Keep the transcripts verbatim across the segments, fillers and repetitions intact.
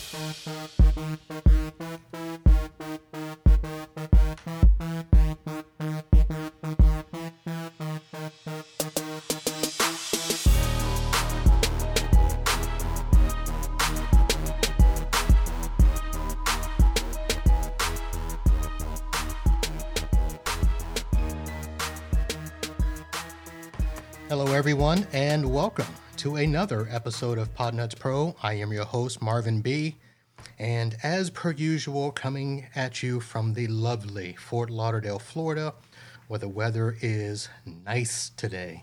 Hello, everyone, and welcome to another episode of Podnuts Pro. I am your host, Marvin B., and as per usual, coming at you from the lovely Fort Lauderdale, Florida, where the weather is nice today.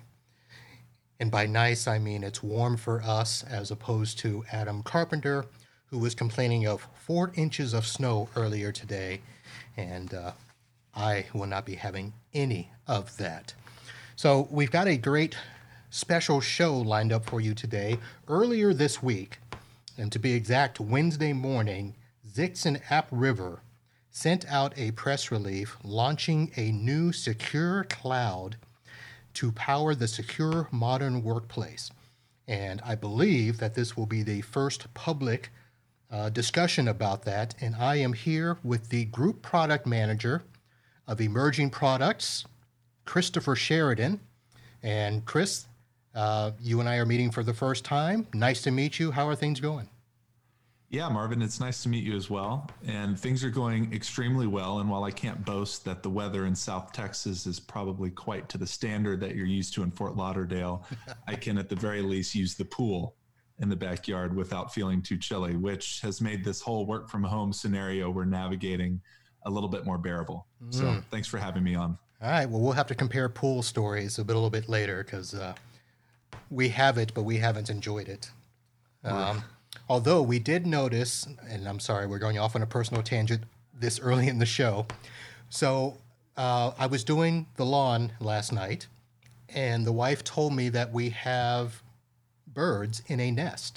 And by nice, I mean it's warm for us, as opposed to Adam Carpenter, who was complaining of four inches of snow earlier today, and uh, I will not be having any of that. So we've got a great special show lined up for you today. Earlier this week, and to be exact, Wednesday morning, Zix and AppRiver sent out a press release launching a new secure cloud to power the secure modern workplace. And I believe that this will be the first public uh, discussion about that. And I am here with the Group Product Manager of Emerging Products, Christopher Sheridan. And Chris, uh, you and I are meeting for the first time. Nice to meet you. How are things going? Yeah, Marvin, it's nice to meet you as well. And things are going extremely well. And while I can't boast that the weather in South Texas is probably quite to the standard that you're used to in Fort Lauderdale, I can at the very least use the pool in the backyard without feeling too chilly, which has made this whole work from home scenario we're navigating a little bit more bearable. Mm. So thanks for having me on. All right. Well, we'll have to compare pool stories a, bit, a little bit later because uh, we have it, but we haven't enjoyed it. Um, although we did notice, and I'm sorry, we're going off on a personal tangent this early in the show. So uh, I was doing the lawn last night, and the wife told me that we have birds in a nest.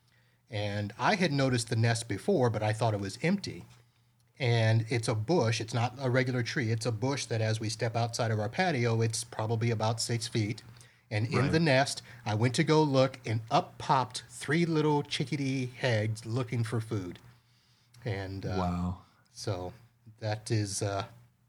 And I had noticed the nest before, but I thought it was empty. And it's a bush. It's not a regular tree. It's a bush that as we step outside of our patio, it's probably about six feet. And in right. the nest, I went to go look, and up popped three little chickadee heads looking for food. And uh, wow. So that is uh,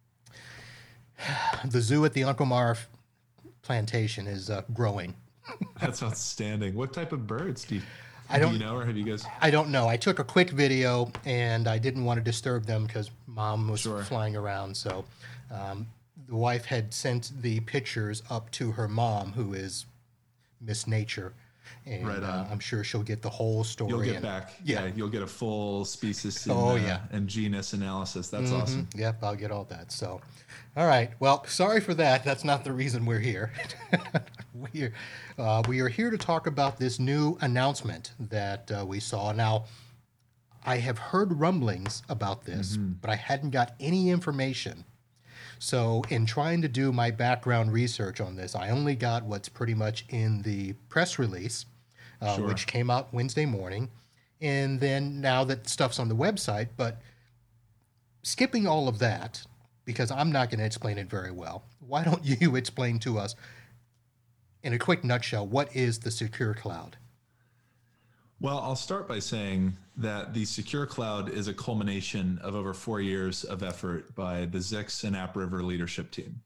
the zoo at the Uncle Mar plantation is uh, growing. That's outstanding. What type of birds do you I don't Do you know, or have you guys? I don't know. I took a quick video, and I didn't want to disturb them because Mom was sure. flying around. So um, the wife had sent the pictures up to her mom, who is Miss Nature. And right uh, I'm sure she'll get the whole story. You'll get and, back. Yeah. yeah, you'll get a full species and, oh, yeah. uh, and genus analysis. That's mm-hmm. awesome. Yep, I'll get all that. So, all right. Well, sorry for that. That's not the reason we're here. we're, uh, we are here to talk about this new announcement that uh, we saw. Now, I have heard rumblings about this, mm-hmm. but I hadn't got any information. So in trying to do my background research on this, I only got what's pretty much in the press release, uh, sure. which came out Wednesday morning. And then now that stuff's on the website, but skipping all of that, because I'm not going to explain it very well, why don't you explain to us in a quick nutshell, what is the Secure Cloud? Well, I'll start by saying that the Secure Cloud is a culmination of over four years of effort by the Zix and AppRiver leadership team.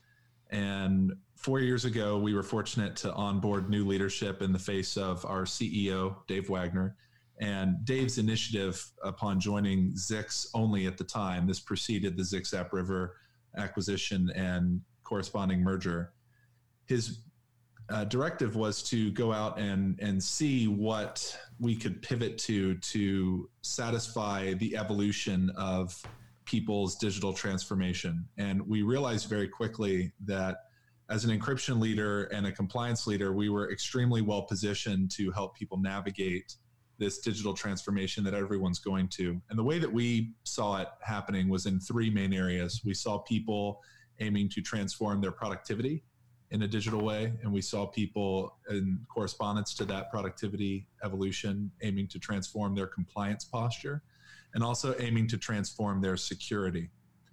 And four years ago, we were fortunate to onboard new leadership in the face of our C E O, Dave Wagner. And Dave's initiative upon joining Zix only at the time, this preceded the Zix AppRiver acquisition and corresponding merger. His Uh, directive was to go out and and see what we could pivot to to satisfy the evolution of people's digital transformation. And we realized very quickly that as an encryption leader and a compliance leader, we were extremely well positioned to help people navigate this digital transformation that everyone's going to. And the way that we saw it happening was in three main areas. We saw people aiming to transform their productivity in a digital way, and we saw people in correspondence to that productivity evolution aiming to transform their compliance posture, and also aiming to transform their security.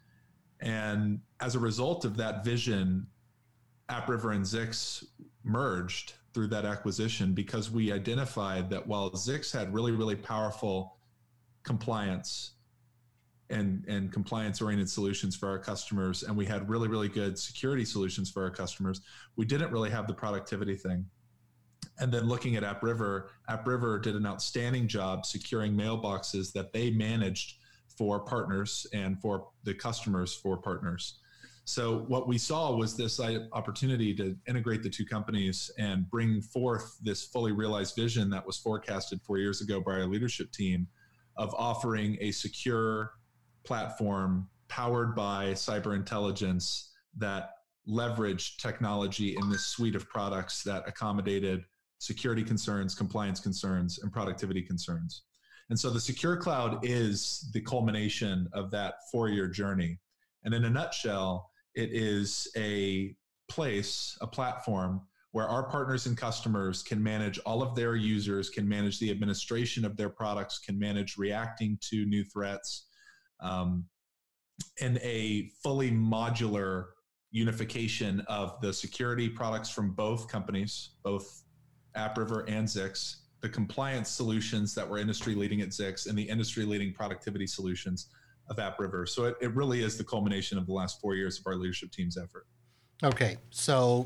And as a result of that vision, AppRiver and Zix merged through that acquisition because we identified that while Zix had really, really powerful compliance and, and compliance-oriented solutions for our customers, and we had really, really good security solutions for our customers. We didn't really have the productivity thing. And then looking at AppRiver, AppRiver did an outstanding job securing mailboxes that they managed for partners and for the customers for partners. So what we saw was this opportunity to integrate the two companies and bring forth this fully realized vision that was forecasted four years ago by our leadership team of offering a secure platform powered by cyber intelligence that leveraged technology in this suite of products that accommodated security concerns, compliance concerns, and productivity concerns. And so the Secure Cloud is the culmination of that four-year journey. And in a nutshell, it is a place, a platform where our partners and customers can manage all of their users, can manage the administration of their products, can manage reacting to new threats, um, in a fully modular unification of the security products from both companies, both AppRiver and Zix, the compliance solutions that were industry leading at Zix, and the industry leading productivity solutions of AppRiver. So it, it really is the culmination of the last four years of our leadership team's effort. Okay, so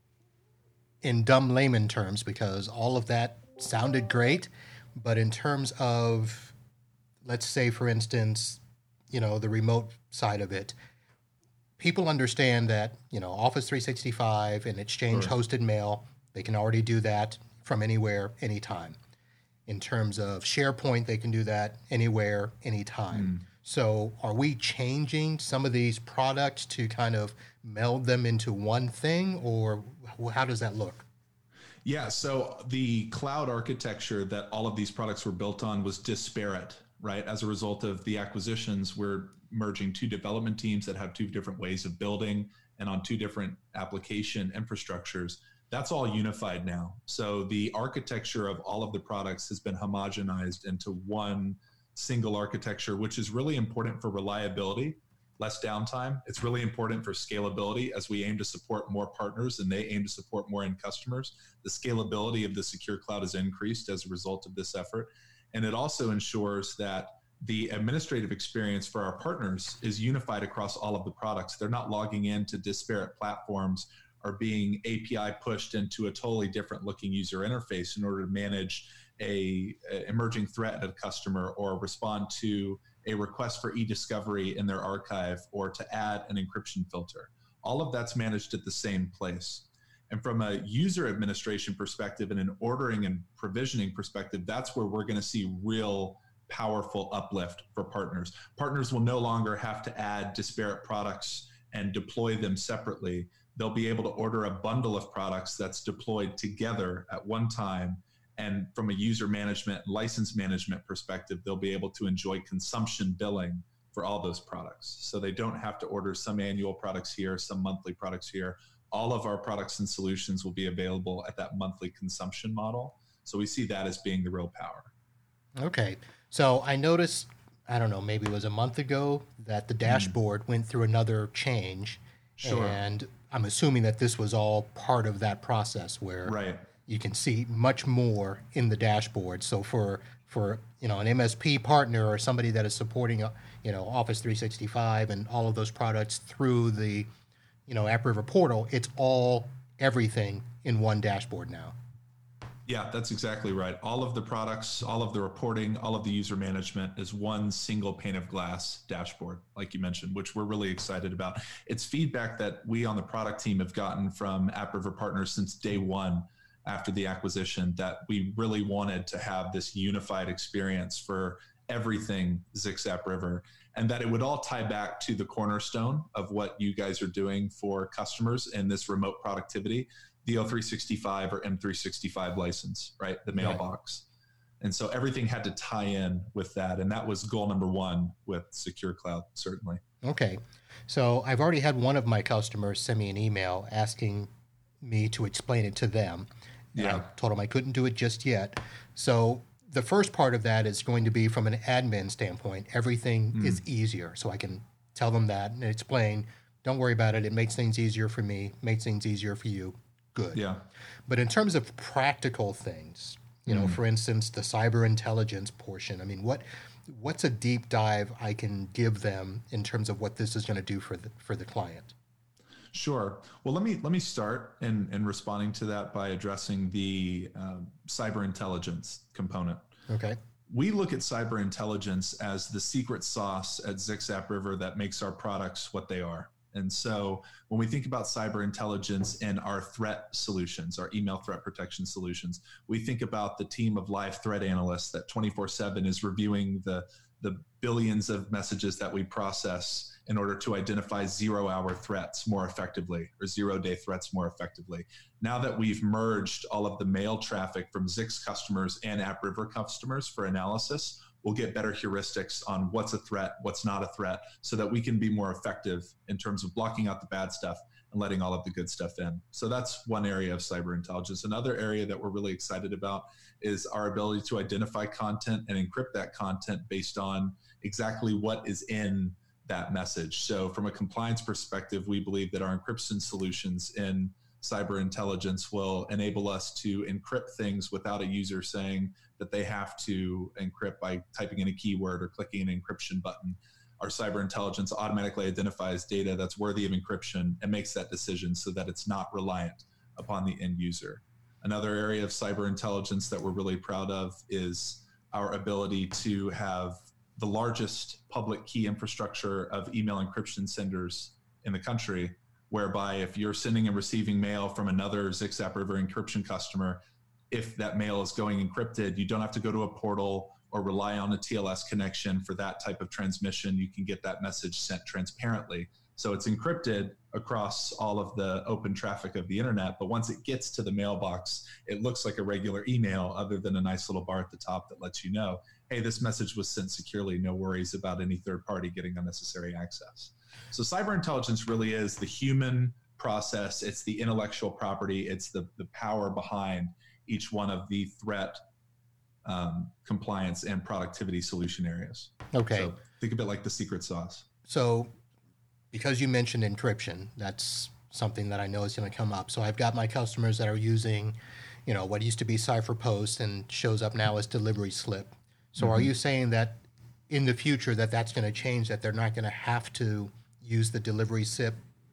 in dumb layman terms, because all of that sounded great, but in terms of, let's say, for instance, you know, the remote side of it, people understand that, you know, Office three sixty-five and Exchange Sure. hosted mail, they can already do that from anywhere, anytime. In terms of SharePoint, they can do that anywhere, anytime. Mm. So are we changing some of these products to kind of meld them into one thing, or how does that look? Yeah, so the cloud architecture that all of these products were built on was disparate, right? As a result of the acquisitions, we're merging two development teams that have two different ways of building and on two different application infrastructures. That's all unified now. So the architecture of all of the products has been homogenized into one single architecture, which is really important for reliability, less downtime. It's really important for scalability as we aim to support more partners and they aim to support more end customers. The scalability of the Secure Cloud has increased as a result of this effort. And it also ensures that the administrative experience for our partners is unified across all of the products. They're not logging into disparate platforms or being A P I pushed into a totally different looking user interface in order to manage a, a emerging threat at a customer or respond to a request for e-discovery in their archive or to add an encryption filter. All of that's managed at the same place. And from a user administration perspective and an ordering and provisioning perspective, that's where we're going to see real powerful uplift for partners. Partners will no longer have to add disparate products and deploy them separately. They'll be able to order a bundle of products that's deployed together at one time. And from a user management, license management perspective, they'll be able to enjoy consumption billing for all those products. So they don't have to order some annual products here, some monthly products here. All of our products and solutions will be available at that monthly consumption model. So we see that as being the real power. Okay. So I noticed, I don't know, maybe it was a month ago that the dashboard mm. went through another change. Sure. And I'm assuming that this was all part of that process where right. you can see much more in the dashboard. So for, for you know, an M S P partner or somebody that is supporting, you know, Office three sixty-five and all of those products through the, you know, AppRiver portal, it's all everything in one dashboard now. Yeah, that's exactly right. All of the products, all of the reporting, all of the user management is one single pane of glass dashboard, like you mentioned, which we're really excited about. It's feedback that we on the product team have gotten from AppRiver partners since day one after the acquisition, that we really wanted to have this unified experience for everything Zix AppRiver, and that it would all tie back to the cornerstone of what you guys are doing for customers in this remote productivity, the O three sixty-five or M three sixty-five license, right? The mailbox. Right. And so everything had to tie in with that. And that was goal number one with Secure Cloud, certainly. Okay. So I've already had one of my customers send me an email asking me to explain it to them. Yeah. I told them I couldn't do it just yet. So the first part of that is going to be from an admin standpoint. Everything mm. is easier. So I can tell them that and explain, don't worry about it. It makes things easier for me, makes things easier for you. Good. Yeah. But in terms of practical things, You know, mm. for instance, the cyber intelligence portion. I mean, what what's a deep dive I can give them in terms of what this is going to do for the for the client? Sure. Well, let me let me start in, in responding to that by addressing the uh, cyber intelligence component. Okay. We look at cyber intelligence as the secret sauce at Zix AppRiver that makes our products what they are. And so when we think about cyber intelligence and our threat solutions, our email threat protection solutions, we think about the team of live threat analysts that twenty-four seven is reviewing the, the billions of messages that we process in order to identify zero-hour threats more effectively or zero-day threats more effectively. Now that we've merged all of the mail traffic from Zix customers and AppRiver customers for analysis, we'll get better heuristics on what's a threat, what's not a threat, so that we can be more effective in terms of blocking out the bad stuff and letting all of the good stuff in. So that's one area of cyber intelligence. Another area that we're really excited about is our ability to identify content and encrypt that content based on exactly what is in that message. So from a compliance perspective, we believe that our encryption solutions in cyber intelligence will enable us to encrypt things without a user saying that they have to encrypt by typing in a keyword or clicking an encryption button. Our cyber intelligence automatically identifies data that's worthy of encryption and makes that decision so that it's not reliant upon the end user. Another area of cyber intelligence that we're really proud of is our ability to have the largest public key infrastructure of email encryption senders in the country, whereby if you're sending and receiving mail from another Zix AppRiver encryption customer, if that mail is going encrypted, you don't have to go to a portal or rely on a T L S connection for that type of transmission. You can get that message sent transparently. So it's encrypted across all of the open traffic of the internet, but once it gets to the mailbox, it looks like a regular email other than a nice little bar at the top that lets you know, hey, this message was sent securely, no worries about any third party getting unnecessary access. So cyber intelligence really is the human process. It's the intellectual property. It's the, the power behind each one of the threat, um, compliance, and productivity solution areas. Okay. So think of it like the secret sauce. So because you mentioned encryption, that's something that I know is going to come up. So I've got my customers that are using, you know, what used to be CipherPost and shows up now as delivery slip. So mm-hmm. Are you saying that in the future that that's going to change, that they're not going to have to use the delivery slip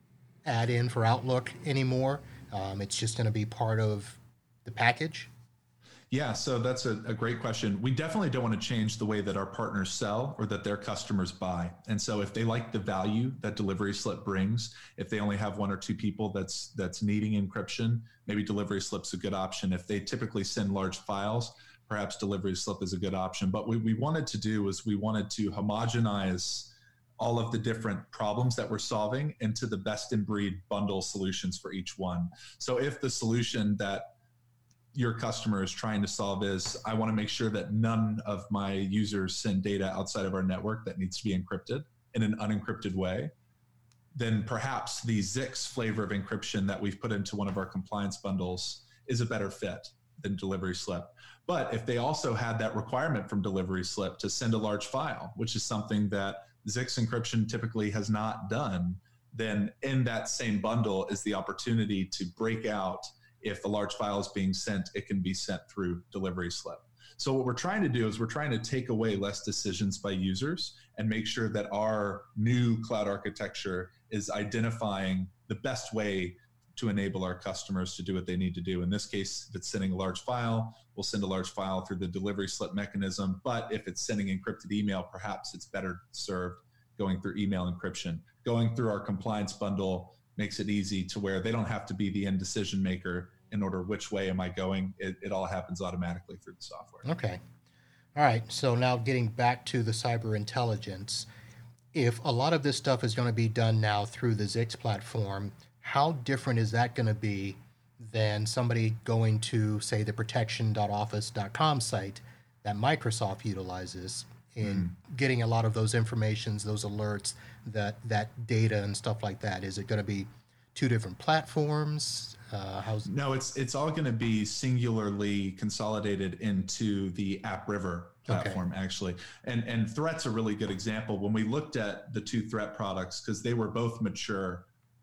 add-in for Outlook anymore? Um, it's just going to be part of the package? Yeah, so that's a, a great question. We definitely don't want to change the way that our partners sell or that their customers buy. And so if they like the value that delivery slip brings, if they only have one or two people that's that's needing encryption, maybe delivery slip's a good option. If they typically send large files, perhaps delivery slip is a good option. But what we wanted to do is we wanted to homogenize all of the different problems that we're solving into the best in breed bundle solutions for each one. So if the solution that your customer is trying to solve is, I want to make sure that none of my users send data outside of our network that needs to be encrypted in an unencrypted way, then perhaps the Zix flavor of encryption that we've put into one of our compliance bundles is a better fit than delivery slip. But if they also had that requirement from delivery slip to send a large file, which is something that Zix encryption typically has not done, then in that same bundle is the opportunity to break out. If a large file is being sent, it can be sent through delivery slip. So what we're trying to do is we're trying to take away less decisions by users and make sure that our new cloud architecture is identifying the best way to enable our customers to do what they need to do. In this case, if it's sending a large file, we'll send a large file through the delivery slip mechanism. But if it's sending encrypted email, perhaps it's better served going through email encryption. Going through our compliance bundle makes it easy to where they don't have to be the end decision maker in order which way am I going. It, it all happens automatically through the software. Okay. All right. So now getting back to the cyber intelligence, if a lot of this stuff is going to be done now through the Zix platform, how different is that going to be than somebody going to, say, the protection dot office dot com site that Microsoft utilizes in mm. getting a lot of those informations, those alerts, that, that data and stuff like that? Is it going to be two different platforms? Uh, how's no, it's it's all going to be singularly consolidated into the AppRiver platform, okay. actually. And and Threat's a really good example. When we looked at the two Threat products, because they were both mature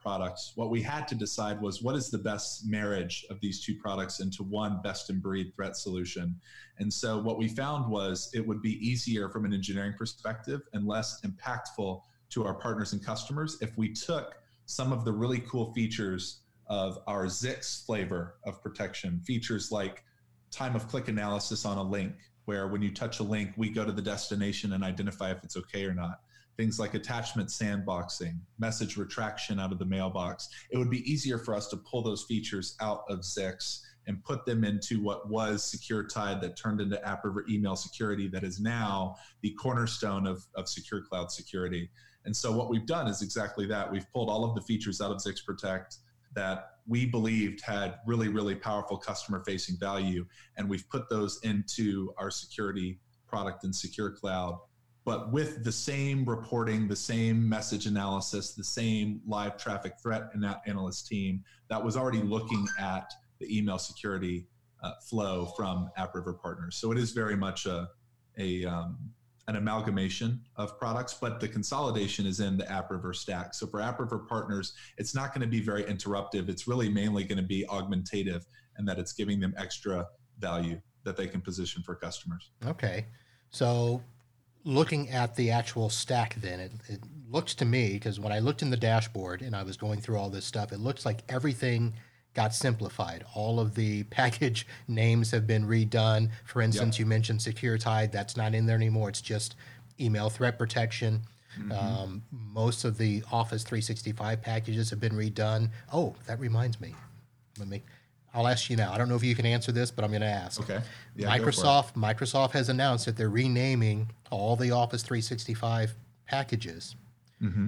products. What we had to decide was what is the best marriage of these two products into one best in breed threat solution. And so what we found was it would be easier from an engineering perspective and less impactful to our partners and customers if we took some of the really cool features of our Zix flavor of protection, features like time of click analysis on a link, where when you touch a link, we go to the destination and identify if it's okay or not. Things like attachment sandboxing, message retraction out of the mailbox. It would be easier for us to pull those features out of Zix and put them into what was SecureTide that turned into AppRiver Email Security that is now the cornerstone of, of Secure Cloud security. And so what we've done is exactly that. We've pulled all of the features out of Zix Protect that we believed had really, really powerful customer-facing value, and we've put those into our security product in Secure Cloud, but with the same reporting, the same message analysis, the same live traffic threat analyst team that was already looking at the email security uh, flow from AppRiver partners. So it is very much a, a um, an amalgamation of products, but the consolidation is in the AppRiver stack. So for AppRiver partners, it's not going to be very interruptive. It's really mainly going to be augmentative, and that it's giving them extra value that they can position for customers. Okay. So looking at the actual stack then, it, it looks to me, because when I looked in the dashboard and I was going through all this stuff, it looks like everything got simplified. All of the package names have been redone. For instance, yep. You mentioned SecureTide. That's not in there anymore. It's just email threat protection. Mm-hmm. Um, most of the Office three sixty-five packages have been redone. Oh, that reminds me. Let me. I'll ask you now. I don't know if you can answer this, but I'm going to ask. Okay. Yeah, Microsoft Microsoft has announced that they're renaming all the Office three sixty-five packages mm-hmm.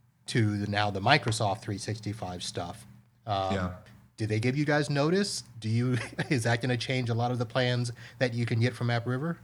to the, now the Microsoft three sixty-five stuff. Um, yeah. Did they give you guys notice? Do you is that going to change a lot of the plans that you can get from AppRiver?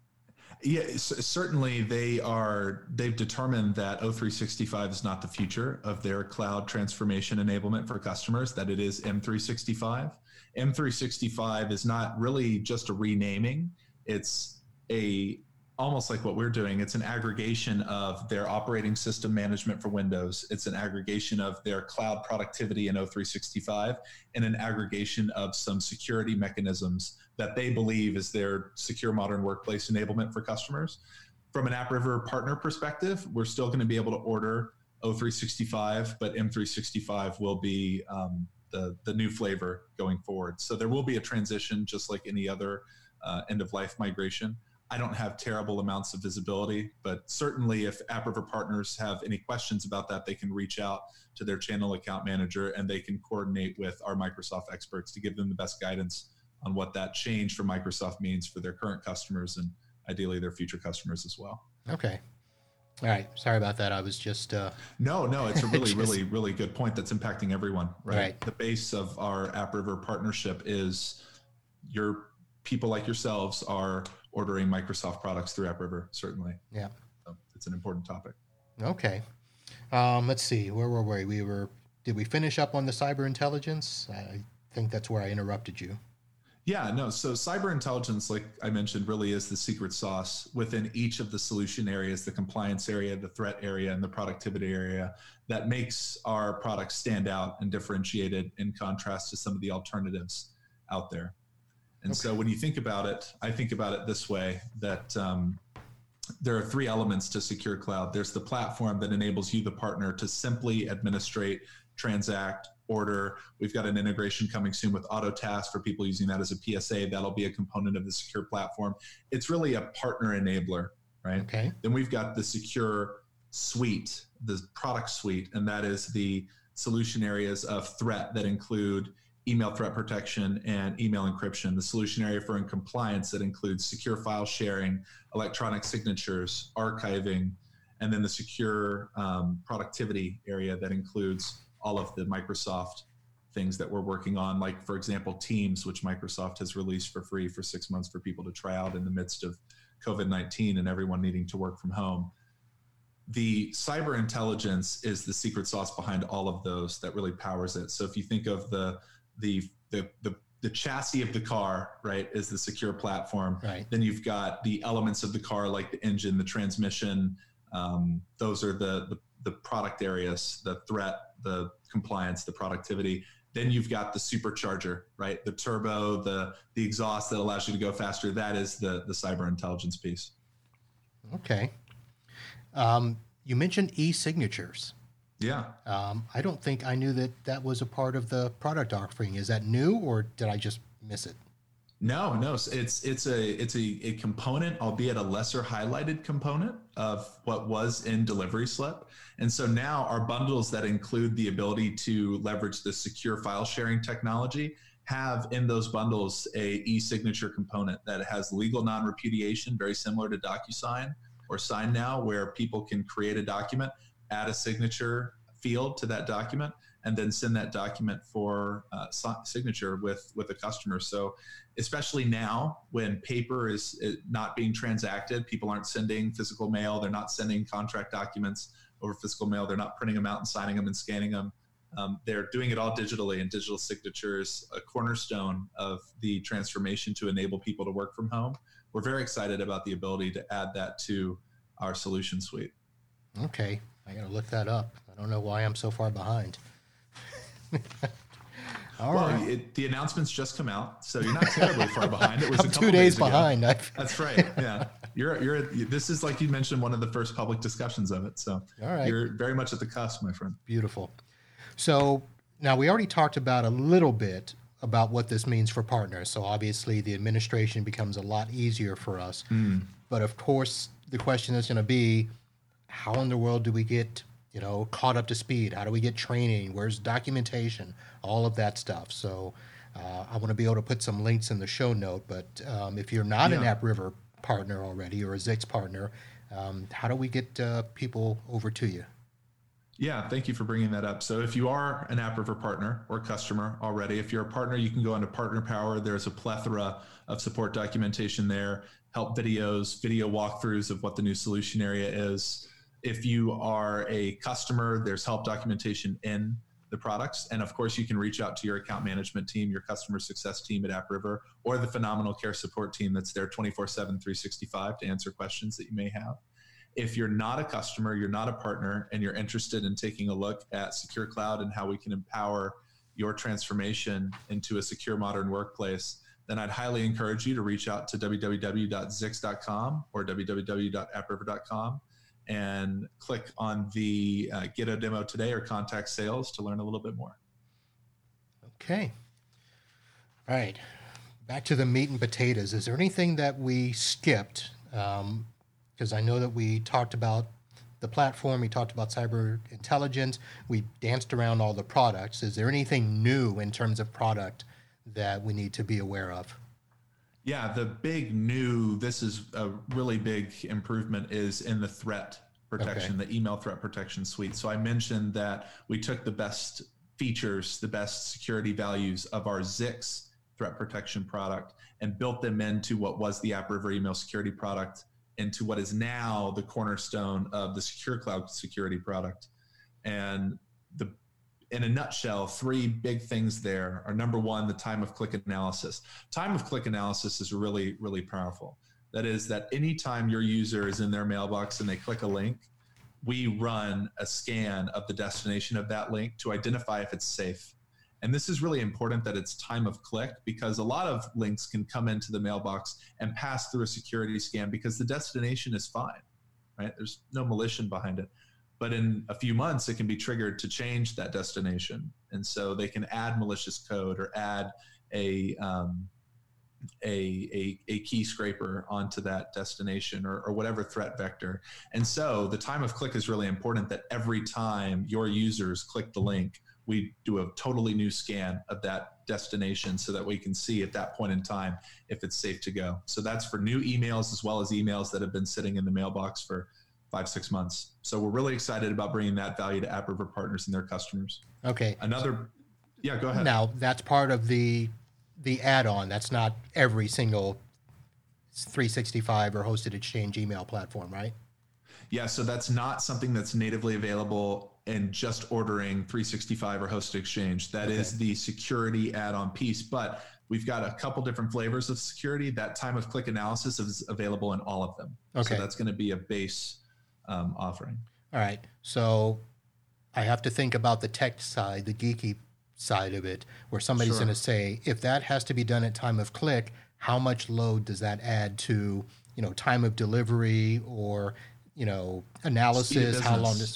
Yeah, certainly they are. They've determined that O three sixty-five is not the future of their cloud transformation enablement for customers, that it is M three sixty-five. M three sixty-five is not really just a renaming. It's a almost like what we're doing. It's an aggregation of their operating system management for Windows. It's an aggregation of their cloud productivity in O three sixty-five, and an aggregation of some security mechanisms that they believe is their secure modern workplace enablement for customers. From an AppRiver partner perspective, we're still going to be able to order O three sixty-five, but M three sixty-five will be um, the, the new flavor going forward. So there will be a transition just like any other uh, end-of-life migration. I don't have terrible amounts of visibility, but certainly if AppRiver partners have any questions about that, they can reach out to their channel account manager and they can coordinate with our Microsoft experts to give them the best guidance on what that change for Microsoft means for their current customers and ideally their future customers as well. Okay. All right. Sorry about that. I was just... Uh... No, no, it's a really, just... really, really good point that's impacting everyone, right? right? The base of our AppRiver partnership is your people like yourselves are ordering Microsoft products through AppRiver, certainly. Yeah. So it's an important topic. Okay. Um, let's see. Where were we? We were, did we finish up on the cyber intelligence? I think that's where I interrupted you. Yeah, no. So cyber intelligence, like I mentioned, really is the secret sauce within each of the solution areas, the compliance area, the threat area, and the productivity area that makes our products stand out and differentiated in contrast to some of the alternatives out there. And okay. So when you think about it, I think about it this way, that um, there are three elements to Secure Cloud. There's the platform that enables you, the partner, to simply administrate, transact, order. We've got an integration coming soon with Autotask for people using that as a P S A. That'll be a component of the Secure platform. It's really a partner enabler, right? Okay. Then we've got the Secure suite, the product suite, and that is the solution areas of threat that include email threat protection and email encryption. The solution area for in compliance that includes secure file sharing, electronic signatures, archiving, and then the secure um, productivity area that includes all of the Microsoft things that we're working on, like, for example, Teams, which Microsoft has released for free for six months for people to try out in the midst of COVID nineteen and everyone needing to work from home. The cyber intelligence is the secret sauce behind all of those that really powers it. So if you think of the the the the, the chassis of the car, right, is the secure platform. Right. Then you've got the elements of the car, like the engine, the transmission. Um, those are the, the the product areas, the threat, the compliance, the productivity. Then you've got the supercharger, right? The turbo, the the exhaust that allows you to go faster. That is the the cyber intelligence piece. Okay. Um, you mentioned e-signatures. Yeah. Um, I don't think I knew that that was a part of the product offering. Is that new, or did I just miss it? No, no, it's it's a it's a, a component, albeit a lesser highlighted component of what was in Delivery Slip. And so now our bundles that include the ability to leverage the secure file sharing technology have in those bundles a e-signature component that has legal non-repudiation, very similar to DocuSign or SignNow, where people can create a document, add a signature field to that document, and then send that document for uh, signature with, with a customer. So especially now when paper is not being transacted, people aren't sending physical mail, they're not sending contract documents over physical mail, they're not printing them out and signing them and scanning them. Um, they're doing it all digitally, and digital signatures, a cornerstone of the transformation to enable people to work from home. We're very excited about the ability to add that to our solution suite. Okay, I got to look that up. I don't know why I'm so far behind. All well, right. it, the announcements just come out, so you're not terribly far behind. It was I'm a couple two days, days behind. That's right. Yeah, you're you're. This is like you mentioned, one of the first public discussions of it. So all right. You're very much at the cusp, my friend. Beautiful. So now we already talked about a little bit about what this means for partners. So obviously the administration becomes a lot easier for us. Mm. But of course, the question is going to be, how in the world do we get, you know, caught up to speed? How do we get training? Where's documentation? All of that stuff. So uh, I want to be able to put some links in the show note. But um, if you're not yeah. an AppRiver partner already or a Zix partner, um, how do we get uh, people over to you? Yeah, thank you for bringing that up. So if you are an AppRiver partner or customer already, if you're a partner, you can go onto Partner Power. There's a plethora of support documentation there, help videos, video walkthroughs of what the new solution area is. If you are a customer, there's help documentation in the products. And of course, you can reach out to your account management team, your customer success team at AppRiver, or the phenomenal care support team that's there twenty-four seven, three sixty-five to answer questions that you may have. If you're not a customer, you're not a partner, and you're interested in taking a look at Secure Cloud and how we can empower your transformation into a secure modern workplace, then I'd highly encourage you to reach out to w w w dot zix dot com or w w w dot appriver dot com and click on the uh, Get a Demo Today or Contact Sales to learn a little bit more. Okay. All right. Back to the meat and potatoes. Is there anything that we skipped? Um, Because I know that we talked about the platform, we talked about cyber intelligence, we danced around all the products. Is there anything new in terms of product that we need to be aware of? Yeah, the big new, this is a really big improvement, is in the threat protection, okay. the email threat protection suite. So I mentioned that we took the best features, the best security values of our Zix threat protection product and built them into what was the AppRiver email security product, into what is now the cornerstone of the Secure Cloud security product. And the, in a nutshell, three big things there are: number one, the time of click analysis. Time of click analysis is really, really powerful. That is that anytime your user is in their mailbox and they click a link, we run a scan of the destination of that link to identify if it's safe. And this is really important that it's time of click, because a lot of links can come into the mailbox and pass through a security scan because the destination is fine, right? There's no malicious behind it. But in a few months, it can be triggered to change that destination. And so they can add malicious code or add a, um, a, a, a key scraper onto that destination or, or whatever threat vector. And so the time of click is really important, that every time your users click the link, we do a totally new scan of that destination so that we can see at that point in time if it's safe to go. So that's for new emails as well as emails that have been sitting in the mailbox for five, six months. So we're really excited about bringing that value to AppRiver partners and their customers. Okay. Another, yeah, go ahead. Now, that's part of the the add-on. That's not every single three sixty-five or hosted exchange email platform, right? Yeah, so that's not something that's natively available and just ordering three sixty-five or hosted exchange. That okay. is the security add-on piece, but we've got a couple different flavors of security. That time of click analysis is available in all of them. Okay. So that's going to be a base um, offering. All right. So I have to think about the tech side, the geeky side of it, where somebody's Sure. going to say, if that has to be done at time of click, how much load does that add to, you know, time of delivery or, you know, analysis? How long does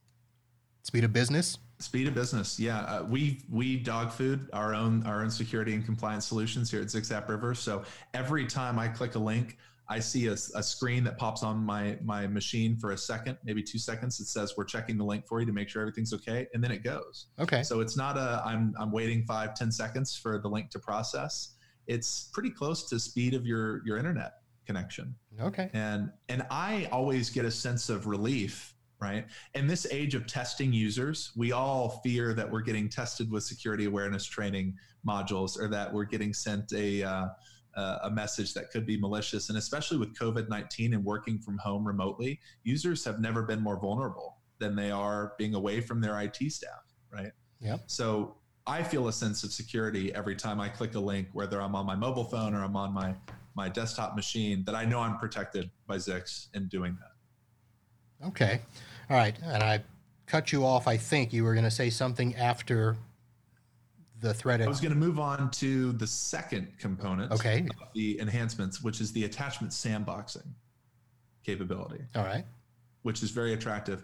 speed of business? Speed of business, yeah. Uh, we we dog food our own our own security and compliance solutions here at Zix AppRiver. So every time I click a link, I see a, a screen that pops on my my machine for a second, maybe two seconds. It says we're checking the link for you to make sure everything's okay, and then it goes. Okay. So it's not a I'm I'm waiting five ten seconds for the link to process. It's pretty close to speed of your your internet connection. Okay. And and I always get a sense of relief. Right. In this age of testing users, we all fear that we're getting tested with security awareness training modules, or that we're getting sent a uh, a message that could be malicious. And especially with COVID nineteen and working from home remotely, users have never been more vulnerable than they are being away from their I T staff. Right. Yep. So I feel a sense of security every time I click a link, whether I'm on my mobile phone or I'm on my my desktop machine, that I know I'm protected by Zix in doing that. Okay. All right. And I cut you off. I think you were going to say something after the threat. I was going to move on to the second component okay. of the enhancements, which is the attachment sandboxing capability. All right. Which is very attractive.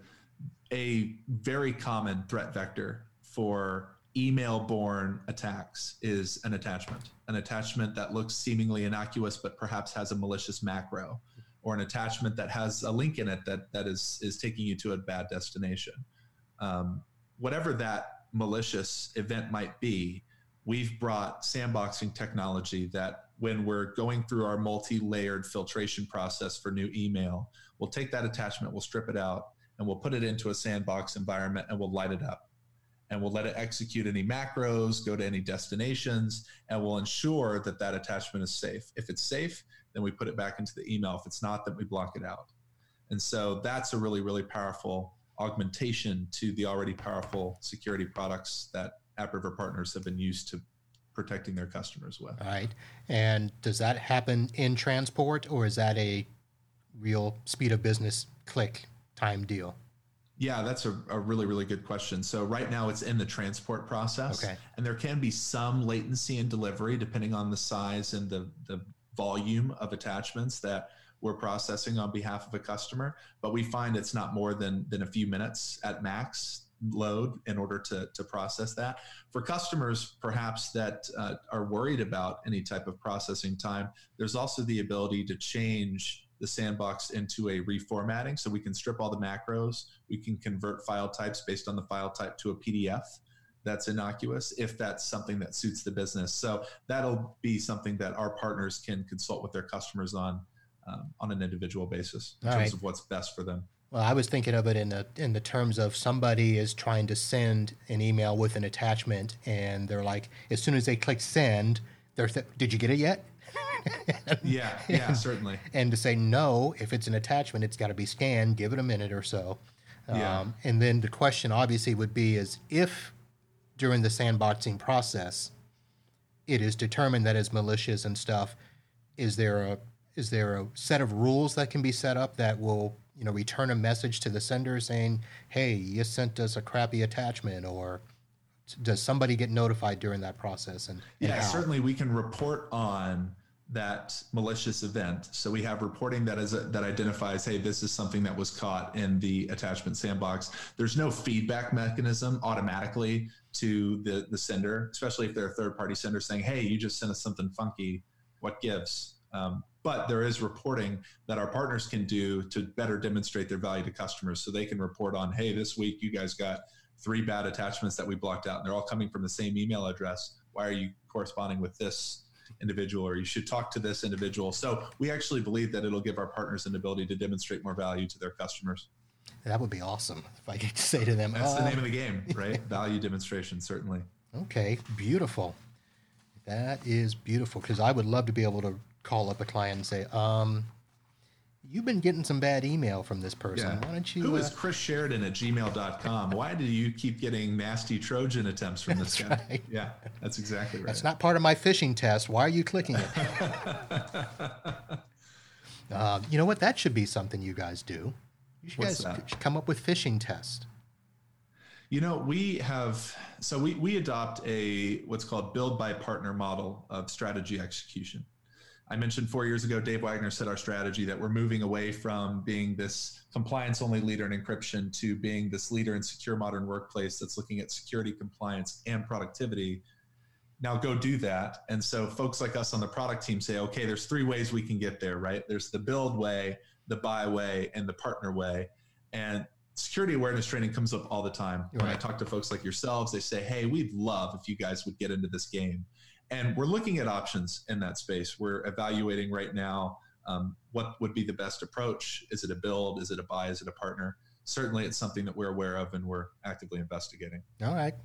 A very common threat vector for email-borne attacks is an attachment, an attachment that looks seemingly innocuous, but perhaps has a malicious macro, or an attachment that has a link in it that that is is taking you to a bad destination. Um, whatever that malicious event might be, we've brought sandboxing technology that when we're going through our multi-layered filtration process for new email, we'll take that attachment, we'll strip it out, and we'll put it into a sandbox environment, and we'll light it up. And we'll let it execute any macros, go to any destinations, and we'll ensure that that attachment is safe. If it's safe, then we put it back into the email. If it's not, then we block it out. And so that's a really, really powerful augmentation to the already powerful security products that AppRiver partners have been used to protecting their customers with. All right. And does that happen in transport, or is that a real speed of business click time deal? Yeah, that's a, a really, really good question. So right now it's in the transport process. Okay. And there can be some latency in delivery depending on the size and the, the volume of attachments that we're processing on behalf of a customer. But we find it's not more than, than a few minutes at max load in order to, to process that. For customers, perhaps that uh, are worried about any type of processing time, there's also the ability to change the sandbox into a reformatting. So we can strip all the macros. We can convert file types based on the file type to a P D F that's innocuous, if that's something that suits the business. So that'll be something that our partners can consult with their customers on um, on an individual basis in all terms right. of what's best for them. Well, I was thinking of it in the in the terms of somebody is trying to send an email with an attachment, and they're like, as soon as they click send, they're th- did you get it yet? yeah, yeah, certainly. And to say no, if it's an attachment, it's got to be scanned. Give it a minute or so. Yeah. Um, and then the question obviously would be is if during the sandboxing process, it is determined that it's malicious and stuff, is there a is there a set of rules that can be set up that will, you know, return a message to the sender saying, hey, you sent us a crappy attachment, or does somebody get notified during that process? And, and yeah, how? certainly we can report on that malicious event. So we have reporting that is a, that identifies, hey, this is something that was caught in the attachment sandbox. There's no feedback mechanism automatically to the, the sender, especially if they're a third-party sender saying, hey, you just sent us something funky. What gives? Um, but there is reporting that our partners can do to better demonstrate their value to customers. So they can report on, hey, this week you guys got three bad attachments that we blocked out, and they're all coming from the same email address. Why are you corresponding with this individual, or you should talk to this individual? So we actually believe that it'll give our partners an ability to demonstrate more value to their customers. That would be awesome if I could say to them, That's oh, the name of the game, right? Value demonstration, certainly. Okay, beautiful. That is beautiful, because I would love to be able to call up a client and say, um, you've been getting some bad email from this person. Yeah. Why don't you... Who uh, is Chris Sheridan at gmail dot com? Why do you keep getting nasty Trojan attempts from this guy? Right. Yeah, that's exactly right. That's not part of my phishing test. Why are you clicking it? uh, you know what? That should be something you guys do. You should What's guys that? should come up with phishing tests. You know, we have, so we, we adopt a, what's called build by partner model of strategy execution. I mentioned four years ago, Dave Wagner said our strategy that we're moving away from being this compliance only leader in encryption to being this leader in secure modern workplace that's looking at security, compliance, and productivity. Now go do that. And so folks like us on the product team say, okay, there's three ways we can get there, right? There's the build way, the buy way, and the partner way. And security awareness training comes up all the time. When I talk to folks like yourselves, they say, hey, we'd love if you guys would get into this game. And we're looking at options in that space. We're evaluating right now um, what would be the best approach. Is it a build? Is it a buy? Is it a partner? Certainly it's something that we're aware of and we're actively investigating. All right.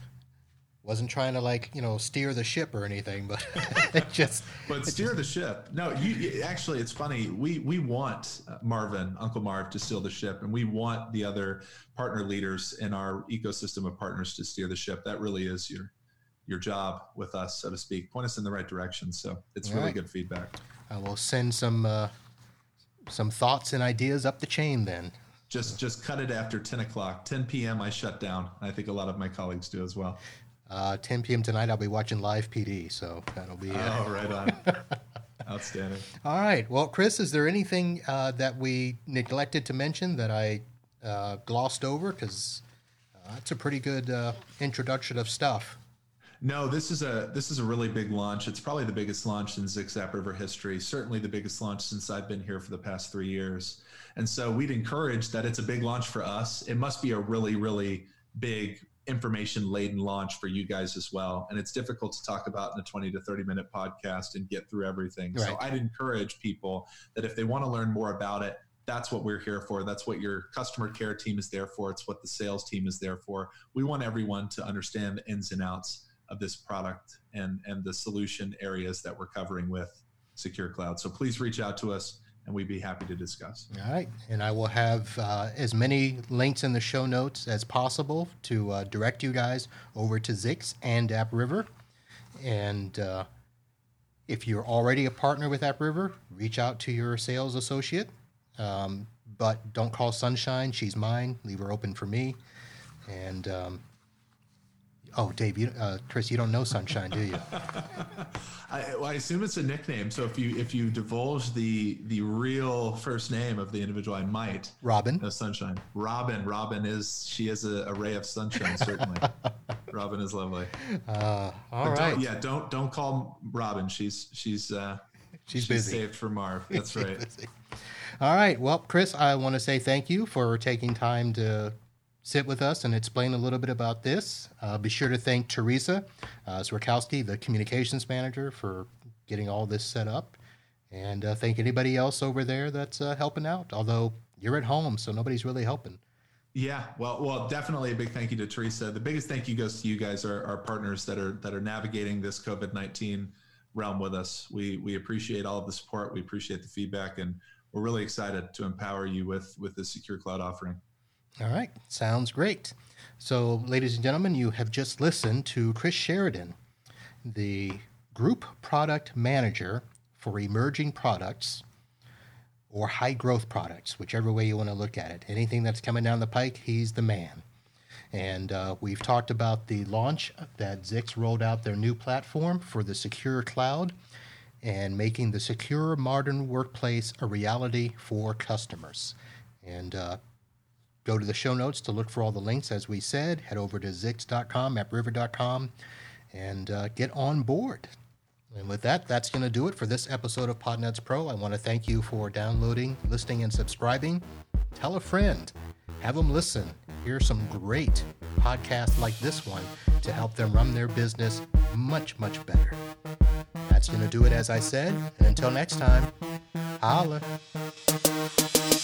Wasn't trying to like, you know, steer the ship or anything, but it just. But steer the ship. No, you actually, it's funny. We we want Marvin, Uncle Marv, to steer the ship, and we want the other partner leaders in our ecosystem of partners to steer the ship. That really is your your job with us, so to speak. Point us in the right direction. So it's All really right. good feedback. I will send some uh, some thoughts and ideas up the chain then. Just just cut it after ten o'clock. ten p.m. I shut down. I think a lot of my colleagues do as well. Uh, ten p.m. tonight, I'll be watching live P D, so that'll be... Uh... Oh, right on. Outstanding. All right. Well, Chris, is there anything uh, that we neglected to mention that I uh, glossed over? Because uh, it's a pretty good uh, introduction of stuff. No, this is a this is a really big launch. It's probably the biggest launch in Zix AppRiver history, certainly the biggest launch since I've been here for the past three years. And so we'd encourage that it's a big launch for us. It must be a really, really big information-laden launch for you guys as well. And it's difficult to talk about in a twenty to thirty minute podcast and get through everything. Right. So I'd encourage people that if they want to learn more about it, that's what we're here for. That's what your customer care team is there for. It's what the sales team is there for. We want everyone to understand the ins and outs of this product and, and the solution areas that we're covering with Secure Cloud. So please reach out to us and we'd be happy to discuss. All right. And I will have uh, as many links in the show notes as possible to uh, direct you guys over to Zix and AppRiver. And uh, if you're already a partner with AppRiver, reach out to your sales associate. Um, but don't call Sunshine. She's mine. Leave her open for me. And, um, oh, Dave, you, uh, Chris, you don't know Sunshine, do you? I, well, I assume it's a nickname. So if you if you divulge the the real first name of the individual, I might. Robin. No, Sunshine. Robin. Robin is she is a, a ray of sunshine. Certainly. Robin is lovely. Uh, all but right. Don't, yeah. Don't don't call Robin. She's she's uh, she's, she's busy. saved for Marv. That's right. All right. Well, Chris, I want to say thank you for taking time to sit with us and explain a little bit about this. Uh, be sure to thank Teresa uh, Zwierkowski, the communications manager, for getting all this set up. And uh, thank anybody else over there that's uh, helping out, although you're at home, so nobody's really helping. Yeah, well, well, definitely a big thank you to Teresa. The biggest thank you goes to you guys, our, our partners that are that are navigating this COVID nineteen realm with us. We we appreciate all of the support. We appreciate the feedback, and we're really excited to empower you with with this Secure Cloud offering. All right. Sounds great. So, ladies and gentlemen, you have just listened to Chris Sheridan, the Group Product Manager for Emerging Products or High Growth Products, whichever way you want to look at it. Anything that's coming down the pike, he's the man. And uh, we've talked about the launch that Zix rolled out their new platform for the Secure Cloud and making the secure modern workplace a reality for customers. And uh, go to the show notes to look for all the links, as we said. Head over to zix dot com, appriver dot com, and uh, get on board. And with that, that's going to do it for this episode of Podnuts Pro. I want to thank you for downloading, listening, and subscribing. Tell a friend. Have them listen. Hear some great podcasts like this one to help them run their business much, much better. That's going to do it, as I said. And until next time, holla.